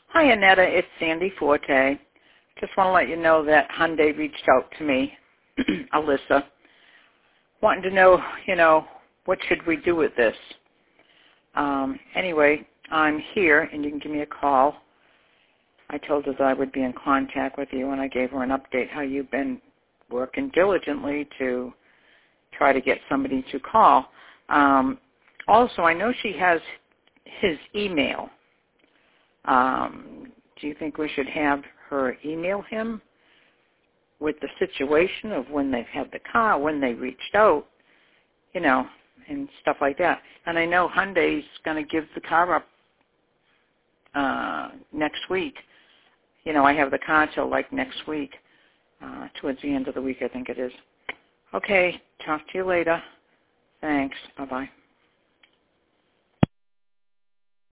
Hi, Annetta. It's Sandy Forte. Just want to let you know that Hyundai reached out to me, Alyssa, wanting to know, what should we do with this? Anyway, I'm here, and you can give me a call. I told her that I would be in contact with you, and I gave her an update how you've been working diligently to try to get somebody to call. Also, I know she has his email. Do you think we should have her email him with the situation of when they've had the car, when they reached out, and stuff like that? And I know Hyundai's going to give the car up next week. I have the car till next week, towards the end of the week, I think it is. Okay, talk to you later. Thanks. Bye-bye.